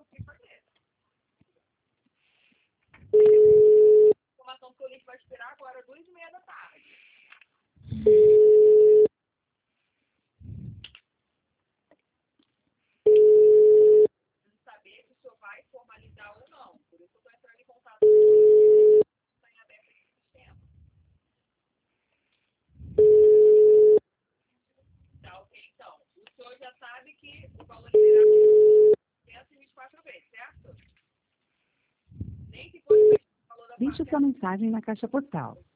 Informação que o link vai esperar agora, 2h30 da tarde. Preciso saber se o senhor vai formalizar ou não. Por isso eu estou entrando em contato com o está em aberto aqui no sistema. Tá, ok, então. O senhor já sabe que o valor liberado é 124 vezes, certo? Nem que fosse o valor da Deixe sua mensagem na caixa postal.